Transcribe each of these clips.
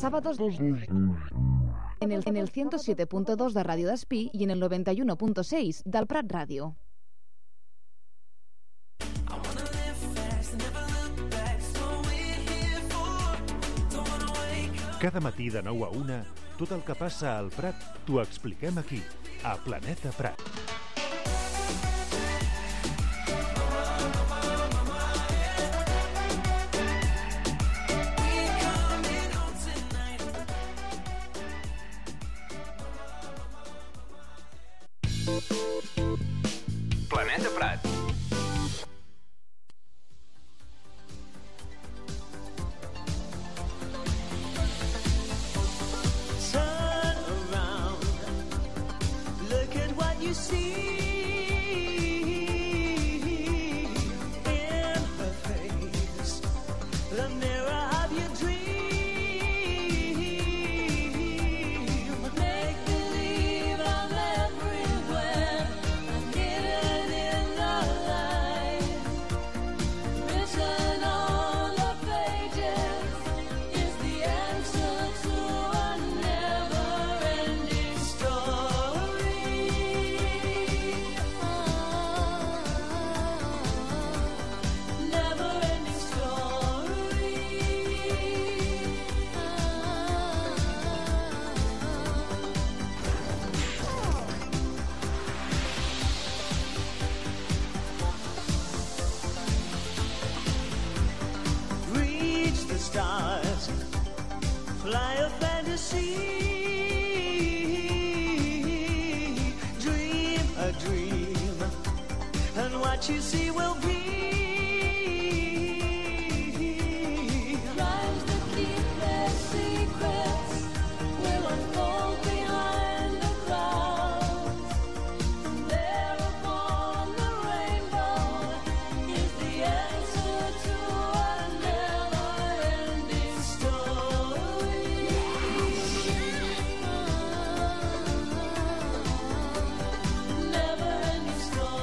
sábados en el 107.2 de Radio Despí y en el 91.6 del Prat Ràdio. Cada matí de 9 a 1, tot el que passa al Prat t'ho expliquem aquí, a Planeta Prat. Planeta Prat. Turn around, look at what you see in her face, the mirror of your dream. Make believe I'm everywhere, I'm hidden in the light. Written on the pages is the answer to a never-ending story. Never-ending story. Reach the stars, fly a fantasy, dream a dream, and what you see will be. Rhymes that keep their secrets will unfold behind the clouds. There upon the rainbow is the answer to a never-ending story. Never-ending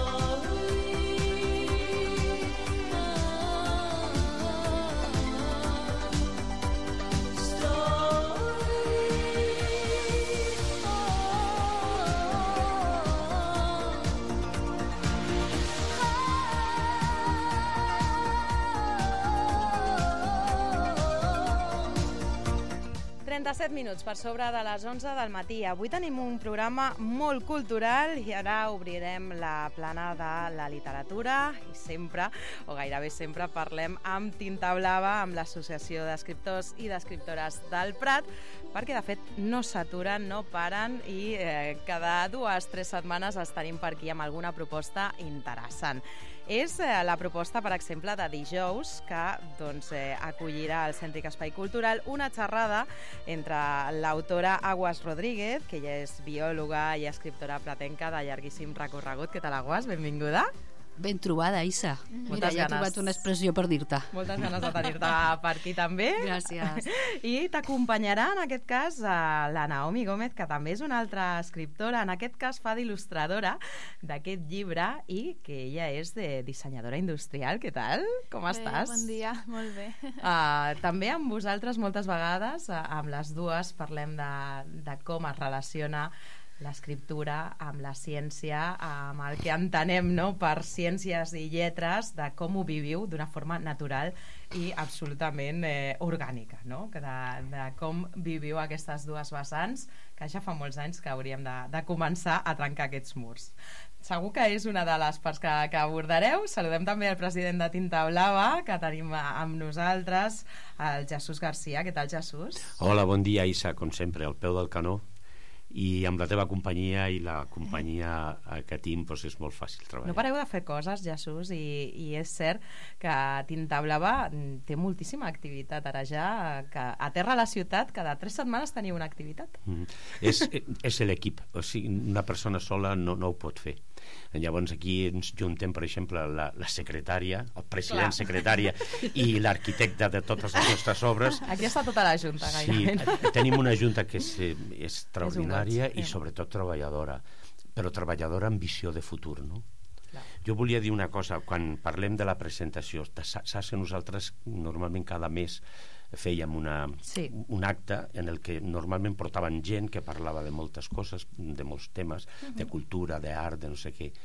story. 37 minuts per sobre de les 11 del matí. Avui tenim un programa molt cultural i ara obrirem la plana de la literatura i sempre, o gairebé sempre, parlem amb Tinta Blava, amb l'Associació d'Escriptors i d'Escriptores del Prat, perquè de fet no s'aturen, no paren i cada 2 o 3 setmanes els tenim per aquí amb alguna proposta interessant. És la proposta, per exemple, de dijous, que acollirà al Cèntric Espai Cultural una xerrada entre l'autora Aguas Rodríguez, que ella és biòloga i escriptora pratenca de llarguíssim recorregut. Què tal, Aguas? Benvinguda. Ben trobada, Isa. Mira, ja he trobat una expressió per dir-te. Moltes ganes de tenir-te per aquí també. Gràcies. I t'acompanyarà en aquest cas la Naomi Gómez, que també és una altra escriptora, en aquest cas fa d'il·lustradora d'aquest llibre i que ella és de dissenyadora industrial. Què tal? Com estàs? Bon dia, molt bé. També amb vosaltres moltes vegades, amb les dues, parlem de com es relaciona l'escriptura amb la ciència, amb el que entenem, no?, per ciències i lletres, de com ho viviu d'una forma natural i absolutament orgànica, no?, de com viviu aquestes dues vessants, que ja fa molts anys que hauríem de començar a trencar aquests murs. Segur que és una de les parts que abordareu. Saludem també el president de Tinta Blava, que tenim amb nosaltres, el Jesús Garcia. Què tal, Jesús? Hola, bon dia, Isa, com sempre, al peu del canó. I amb la teva companyia i la companyia que tinc, doncs és molt fàcil treballar. No pareu de fer coses, Jesús, i és cert que Tinta Blava té moltíssima activitat ara ja, que aterra a la ciutat, cada 3 setmanes teniu una activitat. És l'equip, o sigui, una persona sola no ho pot fer. Llavors aquí ens juntem, per exemple, la secretària, el president, secretària i l'arquitecte de totes les nostres obres. Aquí està tota la junta, gairebé. Sí, tenim una junta que és extraordinària i sobretot treballadora, però treballadora amb visió de futur, no? Jo volia dir una cosa, quan parlem de la presentació, saps que nosaltres normalment cada mes fèiem un acte en el que normalment portaven gent que parlava de moltes coses, de molts temes, de cultura, d'art, de no sé què.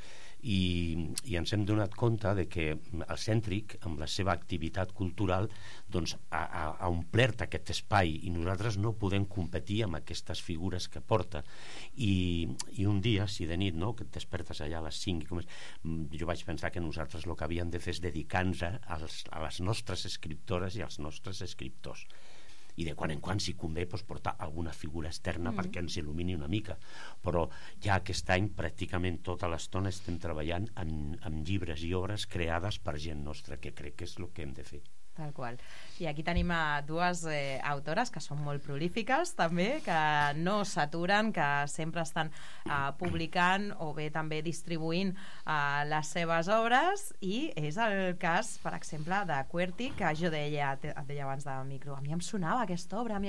I ens hem donat compte de que el Cèntric, amb la seva activitat cultural, doncs ha omplert aquest espai i nosaltres no podem competir amb aquestes figures que porta. I un dia, si de nit, no, que et despertes allà a les 5, jo vaig pensar que nosaltres el que havíem de fer és dedicar-nos a les nostres escriptores i als nostres escriptors, i de quan en quan, si convé, portar alguna figura externa perquè ens il·lumini una mica. Però ja aquest any pràcticament tota l'estona estem treballant amb llibres i obres creades per gent nostra, que crec que és el que hem de fer. Tal qual. I aquí tenim dues autores que són molt prolífiques també, que no s'aturen, que sempre estan publicant o bé també distribuint les seves obres, i és el cas, per exemple, de QWERTY, que jo et deia abans de micro, a mi em sonava aquesta obra,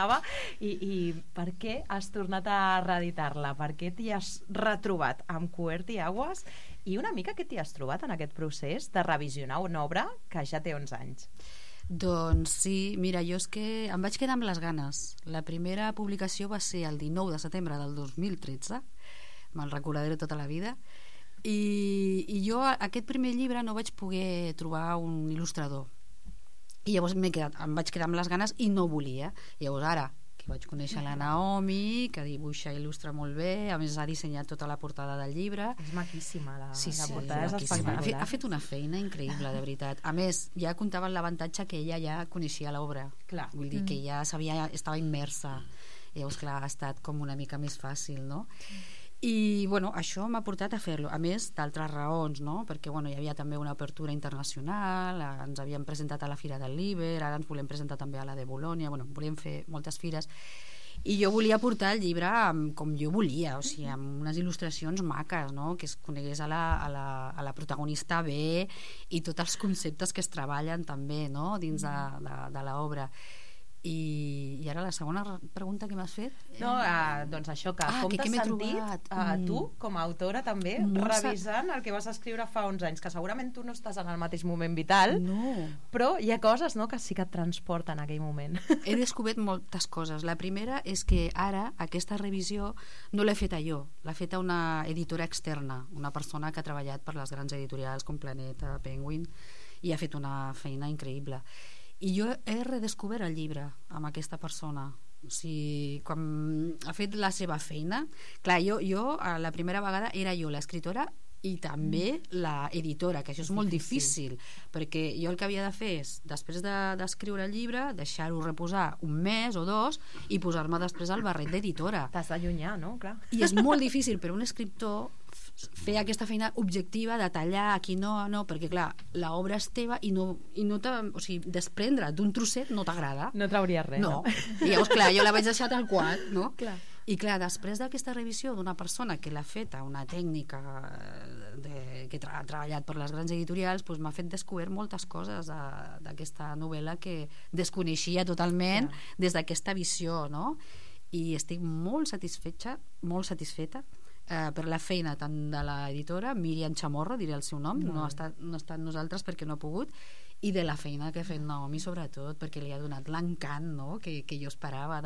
i per què has tornat a reeditar-la? Per què t'hi has retrobat amb QWERTY Aguas? I una mica què t'hi has trobat en aquest procés de revisionar una obra que ja té 11 anys? Doncs sí, mira, jo és que em vaig quedar amb les ganes. La primera publicació va ser el 19 de setembre del 2013, me'l recordaré tota la vida, i jo aquest primer llibre no vaig poder trobar un il·lustrador, i llavors em vaig quedar amb les ganes i no volia. Llavors ara que vaig conèixer la Naomi, que dibuixa i il·lustra molt bé, a més ha dissenyat tota la portada del llibre. És maquíssima, la portada és maquíssima. espectacular. Ha fet una feina increïble, de veritat. A més, ja comptava l'avantatge que ella ja coneixia l'obra. Vull dir que ja estava immersa. Llavors, clar, ha estat com una mica més fàcil, no? I bueno, això m'ha portat a fer-lo, a més d'altres raons, no? Perquè bueno, hi havia també una apertura internacional, ens havíem presentat a la Fira del Liber, ara ens volem presentar també a la de Bolònia, bueno, volíem fer moltes fires, i jo volia portar el llibre com jo volia, o sigui, amb unes il·lustracions maques, no? Que es conegués a la protagonista bé, i tots els conceptes que es treballen també, no? Dins de l'obra. I ara la segona pregunta que m'has fet? No, doncs això, que com t'has sentit tu, com a autora també, revisant el que vas escriure fa 11 anys, que segurament tu no estàs en el mateix moment vital, però hi ha coses, no?, que sí que et transporten en aquell moment. He descobert moltes coses. La primera és que ara aquesta revisió no l'he feta jo, l'ha feta una editora externa, una persona que ha treballat per les grans editorials com Planeta, Penguin, i ha fet una feina increïble. I jo he redescobert el llibre amb aquesta persona. O sigui, quan ha fet la seva feina, clar, jo la primera vegada era jo l'escriptora i també l'editora, que això és molt difícil, perquè jo el que havia de fer és, després d'escriure el llibre, deixar-ho reposar un mes o dos i posar-me després al barret d'editora. T'has d'allunyar, no? Clar. I és molt difícil per un escriptor fer aquesta feina objectiva de tallar aquí no, perquè clar, l'obra és teva i no o sigui, desprendre d'un trosset no t'agrada. No trauries res. No. I llavors, clar, jo la vaig deixar tal qual, no? Clar. I clar, després d'aquesta revisió d'una persona que l'ha fet a una tècnica que ha treballat per les grans editorials, doncs m'ha fet descobrir moltes coses d'aquesta novel·la que desconeixia totalment des d'aquesta visió, no? I estic molt satisfeta per la feina tant de l'editora, Míriam Chamorro, diré el seu nom, no ha estat nosaltres perquè no ha pogut, i de la feina que ha fet Naomi sobretot, perquè li ha donat l'encant, no?, que jo esperava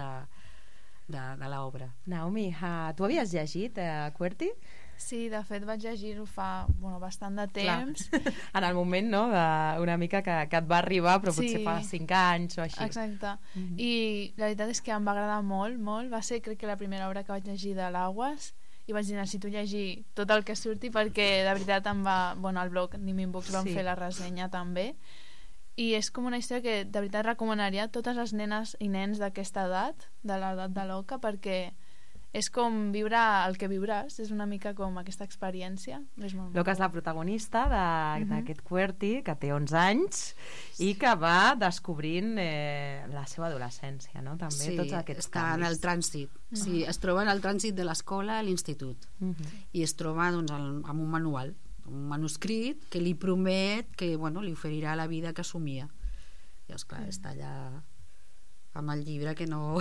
de l'obra. Naomi, tu havies llegit QWERTY? Sí, de fet vaig llegir-ho fa bastant de temps. En el moment, no?, una mica que et va arribar, però potser fa 5 anys o així. Exacte. I la veritat és que em va agradar molt, molt. Va ser, crec que la primera obra que vaig llegir de l'Aguas, i vaig dir, necessito llegir tot el que surti perquè de veritat em va... Bueno, al blog Nimin Books vam fer la ressenya també, i és com una història que de veritat recomanaria a totes les nenes i nens d'aquesta edat, de l'edat de l'oca, perquè és com viure el que viuràs, és una mica com aquesta experiència. L'Oca és la protagonista d'aquest QWERTY, que té 11 anys i que va descobrint la seva adolescència, no? També tots aquests està canvis. En el trànsit. Sí, es troba en el trànsit de l'escola a l'institut i es troba amb un manual, un manuscrit que li promet que li oferirà la vida que somia. I esclar, està allà amb el llibre que no...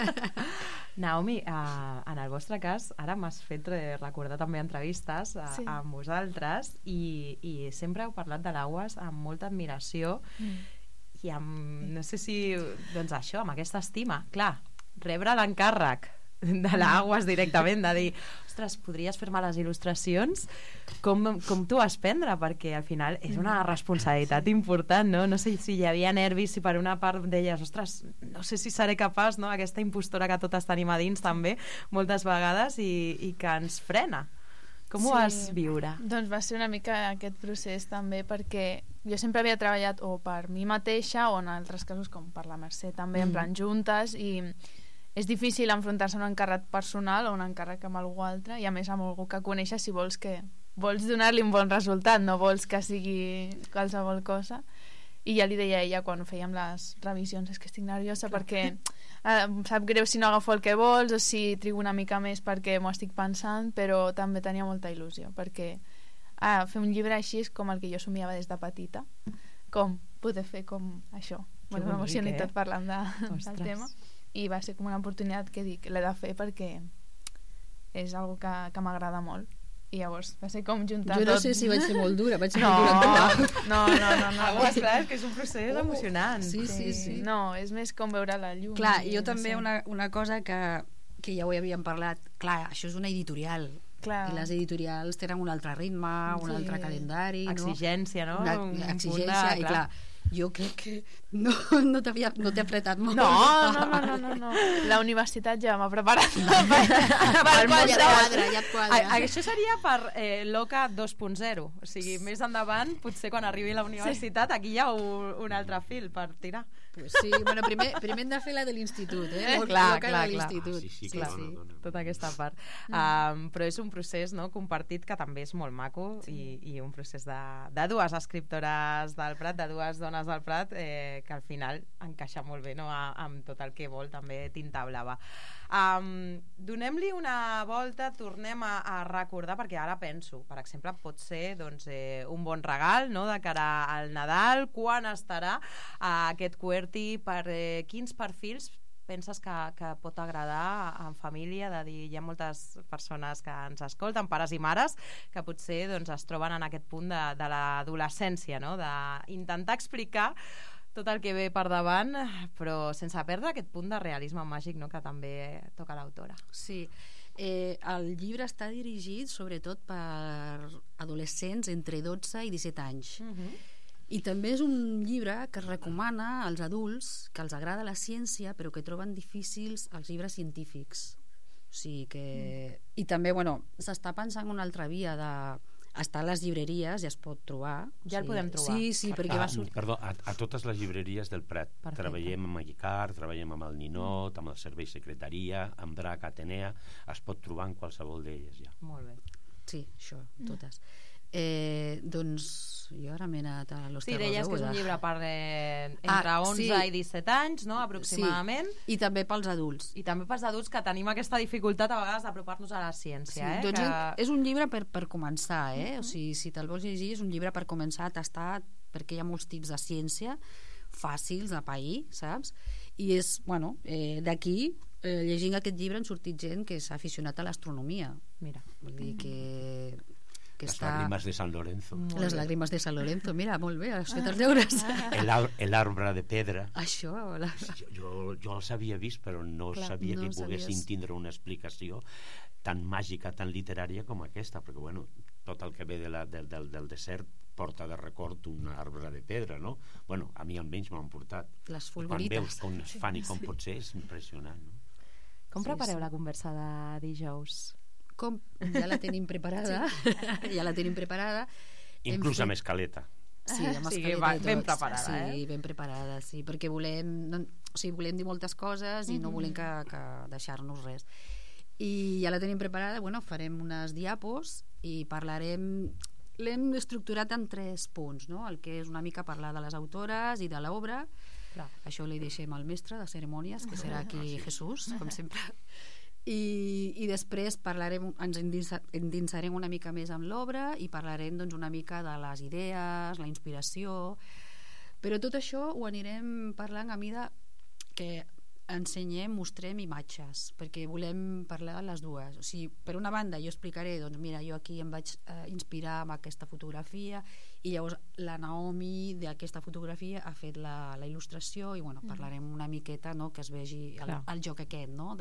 Naomi, en el vostre cas, ara m'has fet recordar també entrevistes amb vosaltres i sempre heu parlat de l'Aguas amb molta admiració i no sé si, doncs això, amb aquesta estima, clar, rebre l'encàrrec de l'Aguas directament, de dir, ostres, podries fer-me les il·lustracions? Com t'ho vas prendre? Perquè al final és una responsabilitat important, no? No sé si hi havia nervis, si per una part deies, ostres, no sé si seré capaç, no? Aquesta impostora que totes tenim a dins també, moltes vegades, i que ens frena. Com ho vas viure? Doncs va ser una mica aquest procés també, perquè jo sempre havia treballat o per mi mateixa o en altres casos com per la Mercè també, en plan juntes, i és difícil enfrontar-se a un encàrrec personal o un encàrrec amb algú altre, i a més amb algú que coneixes si vols donar-li un bon resultat, no vols que sigui qualsevol cosa. I ja li deia a ella quan fèiem les revisions, és que estic nerviosa perquè em sap greu si no agafo el que vols o si trigo una mica més perquè m'ho estic pensant, però també tenia molta il·lusió perquè fer un llibre així és com el que jo somiava des de petita, com poder fer com això. Bueno, m'emociono i tot parlant del tema, i va ser com una oportunitat que dic, l'he de fer perquè és algo que m'agrada molt, i llavors va ser com juntar tot. Jo no sé si vaig ser molt dura, vaig ser molt dura. No. Clar, és que és un procés emocionant. Sí. No, és més com veure la llum. Clar, jo també una cosa que ja ho havíem parlat, clar, això és una editorial. Clar. I les editorials tenen un altre ritme, un altre calendari, exigència, no? Exigència, i clar, jo crec que no t'he apretat molt. No. La universitat ja m'ha preparat. Ja et quadra. Això seria per l'OCA 2.0. O sigui, més endavant, potser quan arribi a la universitat, aquí hi ha un altre fil per tirar. Pues sí, bueno, primer hem de fer la de l'institut, Clar. Sí, clar. Tota aquesta part. Però és un procés, no, compartit, que també és molt maco, i un procés de dues escriptores del Prat, de dues dones del Prat, que al final encaixa molt bé, no, amb tot el que vol també Tinta Blava. Donem-li una volta, tornem a recordar, perquè ara penso, per exemple, pot ser doncs, un bon regal, no, de cara al Nadal. Quan estarà aquest QWERTY? Per quins perfils penses que pot agradar en família? De dir, hi ha moltes persones que ens escolten, pares i mares, que potser doncs, es troben en aquest punt de l'adolescència, no? D'intentar explicar tot el que ve per davant, però sense perdre aquest punt de realisme màgic, no?, que també toca l'autora. Sí, el llibre està dirigit sobretot per adolescents entre 12 i 17 anys. I també és un llibre que es recomana als adults que els agrada la ciència però que troben difícils els llibres científics. O sigui que... I també, bueno, s'està pensant en una altra via de... Està a les llibreries i es pot trobar. Ja el podem trobar. Sí, perquè va sortir... Perdó, a totes les llibreries del Prat. Perfecte. Treballem amb Magicar, treballem amb el Ninot, amb el Servei Secretaria, amb Drac, Atenea. Es pot trobar en qualsevol d'elles ja. Molt bé. Sí, això, totes. Doncs jo ara m'he anat a Los Terrors. Sí, deies que és un llibre per entre 11 i 17 anys, no?, aproximadament. Sí. I també pels adults. I també pels adults, que tenim aquesta dificultat a vegades d'apropar-nos a la ciència. Sí, doncs és un llibre per començar, o sigui, si te'l vols llegir, és un llibre per començar a tastar, perquè hi ha molts tips de ciència fàcils de pair, saps? I és, bueno, d'aquí llegint aquest llibre han sortit gent que s'ha aficionat a l'astronomia. Mira, vull dir que les lágrimas de San Lorenzo. Les lágrimas de San Lorenzo, mira, molt bé, has fet els deures. El arbre de pedra. Això... Jo els havia vist, però no sabia que poguessin tindre una explicació tan màgica, tan literària com aquesta, perquè, bueno, tot el que ve del desert porta de record un arbre de pedra, no? Bueno, a mi almenys m'han portat. Les fulgurites. Quan veus com es fan i com pot ser, és impressionant, no? Com prepareu la conversa de dijous? Com? Ja la tenim preparada. Ja la tenim preparada. Inclús amb escaleta. Sí, amb escaleta ben preparada, sí, ben preparada, sí, perquè volem dir moltes coses i no volem que deixar-nos res. I ja la tenim preparada, bueno, farem unes diapos i parlarem, l'hem estructurat en 3 punts, no? El que és una mica parlar de les autores i de l'obra. Això li deixem al mestre de cerimònies, que serà aquí Jesús, com sempre. I després ens endinsarem una mica més amb l'obra i parlarem doncs, una mica de les idees, la inspiració, però tot això ho anirem parlant a mida que ensenyem, mostrem imatges, perquè volem parlar de les dues. O sigui, per una banda jo explicaré, doncs mira, jo aquí em vaig inspirar amb aquesta fotografia I llavors la Naomi d'aquesta fotografia ha fet la il·lustració i bueno, parlarem una miqueta, no?, que es vegi el joc aquest, no?,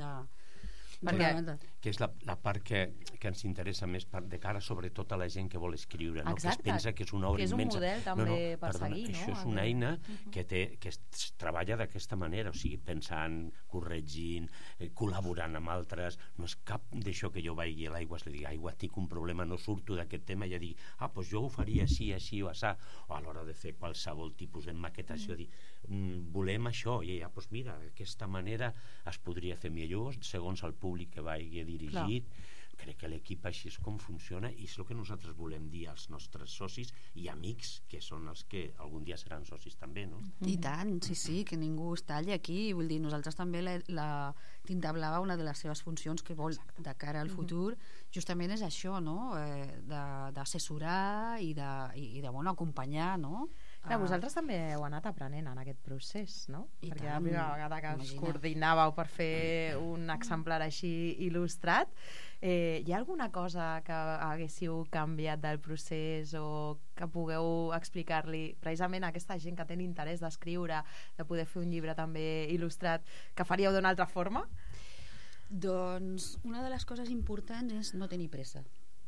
que és la part que ens interessa més de cara sobretot a la gent que vol escriure, no? Que es pensa que és una obra immensa. Que és un model també per seguir, no? Això és una eina que es treballa d'aquesta manera, o sigui, pensant, corregint, col·laborant amb altres. No és cap d'això que jo vagi a l'Aigües li digui, Aigua, tinc un problema, no surto d'aquest tema, i ja dic, doncs jo ho faria així o assà, o a l'hora de fer qualsevol tipus de maquetació, dir, volem això, i ja, doncs mira, d'aquesta manera es podria fer millor, segons el públic que vagi dirigit. Crec que l'equip així és com funciona i és el que nosaltres volem dir als nostres socis i amics, que són els que algun dia seran socis també, no? I tant, sí, que ningú es talli aquí. Vull dir, nosaltres també la Tinta Blava, una de les seves funcions que vol de cara al futur justament és això, no?, d'assessorar i de acompanyar, no? Clar, vosaltres també heu anat aprenent en aquest procés, no? Perquè la primera vegada que us coordinàveu per fer un exemplar així il·lustrat, hi ha alguna cosa que haguéssiu canviat del procés o que pugueu explicar-li precisament a aquesta gent que té interès d'escriure, de poder fer un llibre també il·lustrat, que faríeu d'una altra forma? Doncs una de les coses importants és no tenir pressa.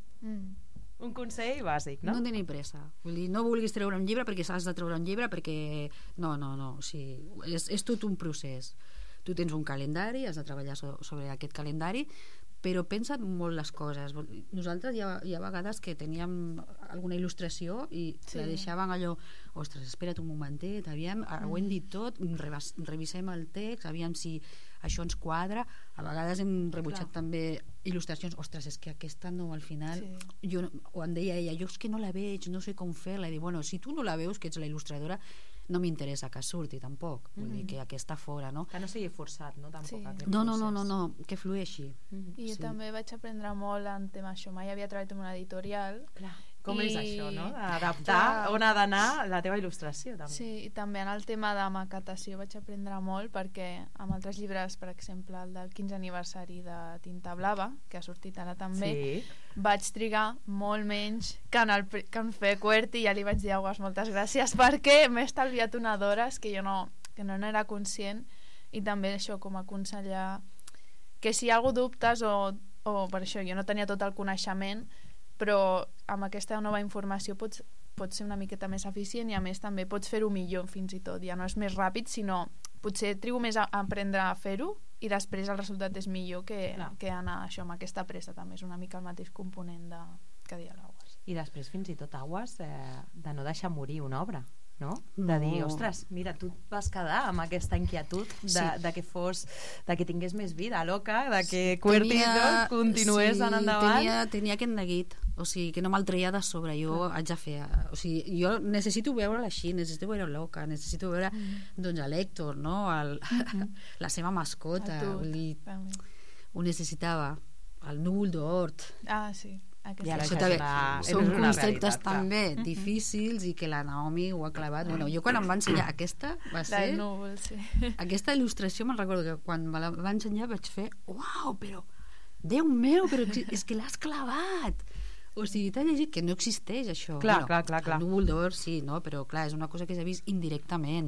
Un consell bàsic, no? No tenir pressa. Vull dir, no vulguis treure un llibre perquè has de treure un llibre perquè... No. O sigui, és tot un procés. Tu tens un calendari, has de treballar sobre aquest calendari, però pensa't molt les coses. Nosaltres hi ha vegades que teníem alguna il·lustració i la deixàvem allò, ostres, espera't un momentet, aviam, ho hem dit tot, revisem el text, aviam si això ens quadra. A vegades hem rebutjat també il·lustracions, ostres, és que aquesta no, al final o em deia ella, jo és que no la veig, no sé com fer-la, i dic, bueno, si tu no la veus, que ets la il·lustradora, no m'interessa que surti tampoc, vull dir que aquesta fora, no? Que no sigui forçat, no? Tampoc, no, que flueixi. I jo també vaig aprendre molt en tema això, mai havia treballat en una editorial. Com és això, no? Adaptar on ha d'anar la teva il·lustració, també. Sí, i també en el tema de maquetació vaig aprendre molt, perquè amb altres llibres, per exemple el del 15 aniversari de Tinta Blava, que ha sortit ara també, vaig trigar molt menys que en fer QWERTY, i ja li vaig dir a Aguas moltes gràcies perquè m'he estalviat una d'hores que jo no n'era conscient, i també això, com aconsellar que si algú dubtes o per això jo no tenia tot el coneixement, però amb aquesta nova informació pots ser una miqueta més eficient i a més també pots fer-ho millor fins i tot, ja no és més ràpid, sinó potser trigo més a aprendre a fer-ho i després el resultat és millor que anar això amb aquesta pressa. També és una mica el mateix component que deia l'Aguas. I després fins i tot, Aguas, de no deixar morir una obra, no? De dir, ostres, mira, tu et vas quedar amb aquesta inquietud de que tingués més vida loca, de que QWERTY continués en endavant. Tenia aquest neguit, o sigui, que no me'l treia de sobre, jo haig de fer, o sigui, jo necessito veure-la així, necessito veure loca, necessito veure doncs a l'Hèctor, no? La seva mascota, ho necessitava, el núvol d'Hort. Sí. Són conceptes també difícils i que la Naomi ho ha clavat. Bueno, jo quan em va ensenyar aquesta va ser aquesta il·lustració, me'n recordo que quan me la va ensenyar vaig fer uau, però Déu meu, però és que l'has clavat, o sigui, t'ha llegit que no existeix això. Clar. El núvol d'or sí, no? Però clar, és una cosa que s'ha vist indirectament,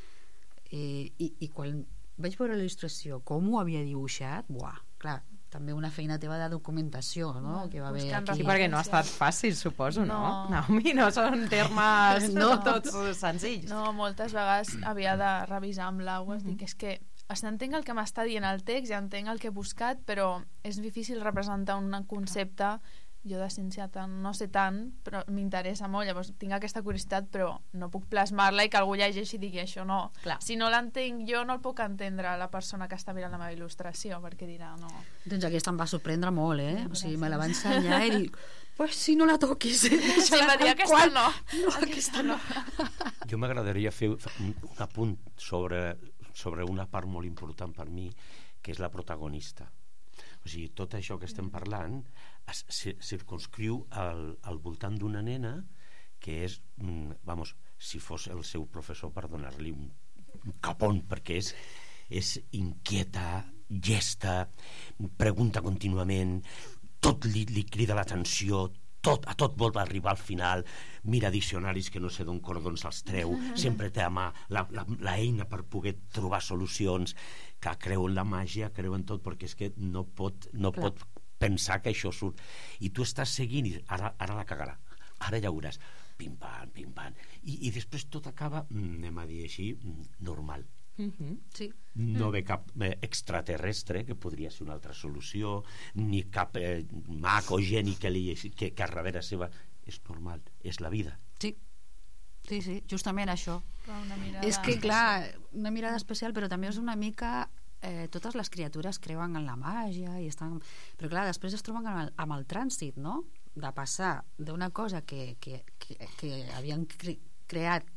i quan vaig veure la il·lustració com ho havia dibuixat, clar, també una feina teva de documentació, no? Que va haver aquí. Sí, perquè no ha estat fàcil, suposo, no? Naomi, no són termes tots senzills. No, moltes vegades havia de revisar amb l'Aguas, dic, és que entenc el que m'està dient el text i entenc el que he buscat, però és difícil representar un concepte. Jo de ciència no sé tant, però m'interessa molt, llavors tinc aquesta curiositat, però no puc plasmar-la i que algú llegeixi i digui això no. Si no l'entenc jo, no el puc entendre la persona que està mirant la meva il·lustració, perquè dirà no. Doncs aquesta em va sorprendre molt, O sigui, me la va ensenyar i dic, pues si no la toquis. Sí, va dir, aquesta no. Jo m'agradaria fer un apunt sobre una part molt important per mi, que és la protagonista. O sigui, tot això que estem parlant es circumscriu al voltant d'una nena que és, si fos el seu professor, per donar-li un capón, perquè és inquieta, llesta, pregunta contínuament, tot li crida l'atenció, a tot vol arribar al final, mira diccionaris que no sé d'on cordons els treu, sempre té a mà l'eina per poder trobar solucions, que creu en la màgia, creu en tot, perquè és que no pot pensar que això surt. I tu estàs seguint i ara la cagarà, ara ja veuràs, pim-pam, pim-pam, i després tot acaba, anem a dir així, normal. Sí. No ve cap extraterrestre, que podria ser una altra solució, ni cap mag o geni que a darrere seva. És normal, és la vida. Sí, justament això. És que, especial. clar, una mirada especial, però també és una mica... totes les criatures creuen en la màgia i estan... Però clar, després es troben amb el trànsit, no? De passar d'una cosa que havien creat,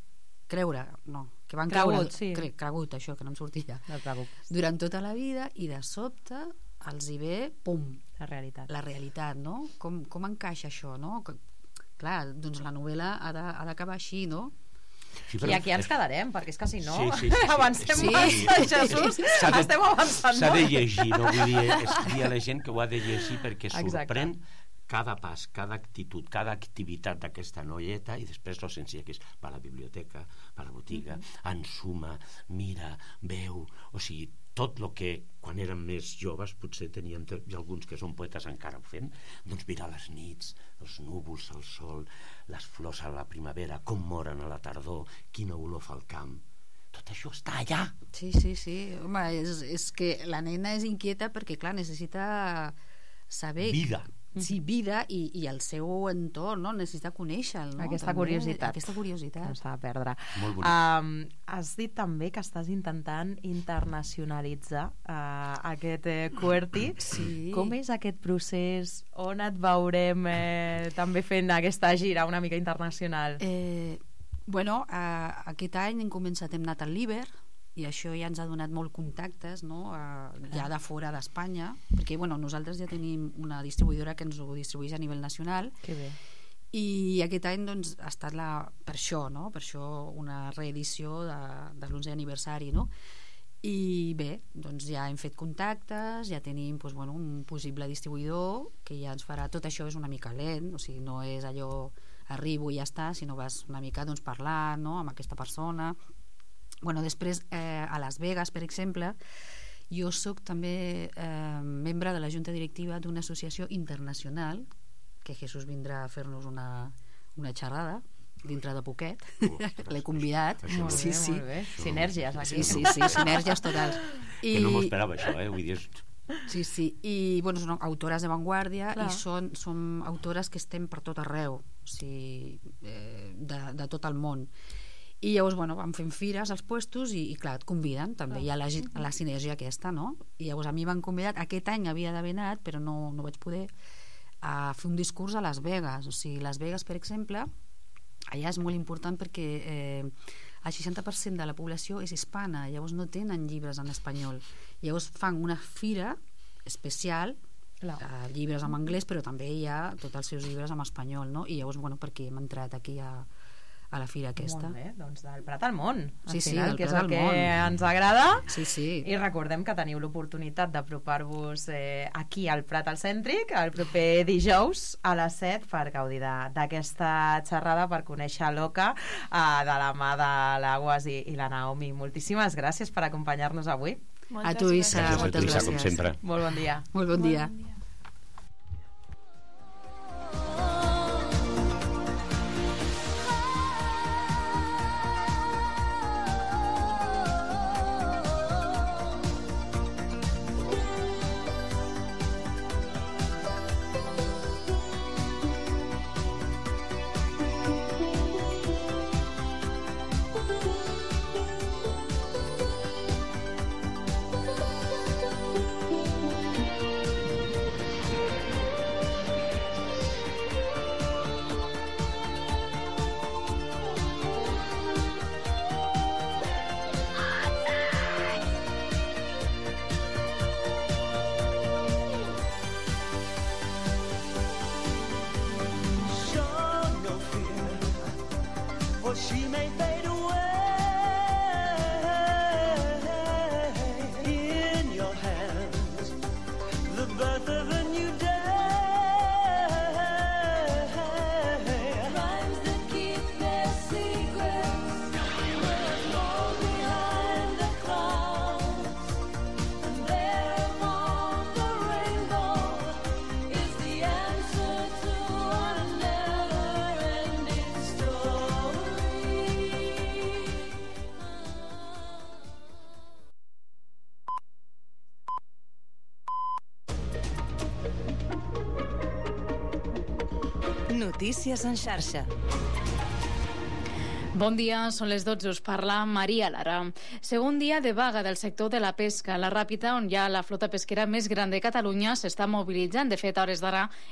que van cregut, això, que no em sortia, durant tota la vida, i de sobte els hi ve, pum, la realitat, no? Com encaixa això, no? Clar, doncs la novel·la ha d'acabar així, no? Sí, i aquí ens quedarem, perquè és que si no avancem sí. massa, Jesús, estem avançant s'ha de llegir, no? Vull dir, és dir a la gent que ho ha de llegir perquè sorprèn cada pas, cada actitud, cada activitat d'aquesta noieta, i després lo senzill que és va a la biblioteca, va a la botiga, ensuma, mira, veu, o sigui, tot el que quan érem més joves potser teníem, i alguns que són poetes encara ho fem, doncs mirar les nits, els núvols, el sol, les flors a la primavera, com moren a la tardor, quina olor fa el camp. Tot això està allà. Sí. Home, és que la nena és inquieta perquè, clar, necessita saber... Vida. Sí, vida i el seu entorn, no? Necessita conèixer-lo, no? Aquesta curiositat no s'ha de perdre. Molt bonic. Has dit també que estàs intentant internacionalitzar aquest QWERTY. Sí. Com és aquest procés? On et veurem també fent aquesta gira una mica internacional? Bueno, aquest any hem anat al Liber, i això ja ens ha donat molt contactes, no? Ja de fora d'Espanya, perquè nosaltres ja tenim una distribuïdora que ens ho distribueix a nivell nacional. Que bé. I aquest any doncs, ha estat per això, no? Per això una reedició de l'11è aniversari, no? I bé, doncs ja hem fet contactes, ja tenim un possible distribuïdor que ja ens farà... Tot això és una mica lent, o sigui, no és allò arribo i ja està, sinó vas una mica parlant, no? Amb aquesta persona. Després a Las Vegas, per exemple, jo soc també membre de la junta directiva d'una associació internacional, que Jesús vindrà a fer-nos una xerrada dintre de poquet. L'he convidat. Molt bé. Sinèrgies aquí. Sí, sinèrgies totals. Que no m'ho esperava això, vull dir... Sí, i són autores de vanguardia. Clar. I són autores que estem per tot arreu, o sigui, de tot el món. I llavors, vam fent fires als puestos i clar, et conviden, també hi ha la sinergia aquesta, no? I llavors a mi m'han convidat, aquest any havia d'haver anat, però no vaig poder, a fer un discurs a Las Vegas. O sigui, Las Vegas, per exemple, allà és molt important perquè el 60% de la població és hispana, llavors no tenen llibres en espanyol. Llavors fan una fira especial, llibres en anglès, però també hi ha tots els seus llibres en espanyol, no? I llavors, perquè hem entrat aquí a la fira aquesta. Molt bé, doncs del Prat al món, al sí, final, que és el que món. ens agrada. Sí. I recordem que teniu l'oportunitat d'apropar-vos aquí al Prat al Cèntric el proper dijous a les 7 per gaudir d'aquesta xerrada, per conèixer l'Oca de la mà de l'Aguas i la Naomi. Moltíssimes gràcies per acompanyar-nos avui. A tu, Isa, moltes gràcies. Com sempre. Molt bon dia. Molt bon dia. She may fade away in your hands, the birth of a new day. Notícies en xarxa. Bon dia, són les 12, us parla Maria Lara. Segon dia de vaga del sector de la pesca. La Ràpita, on hi ha la flota pesquera més gran de Catalunya, s'està mobilitzant. De fet, a hores d'ara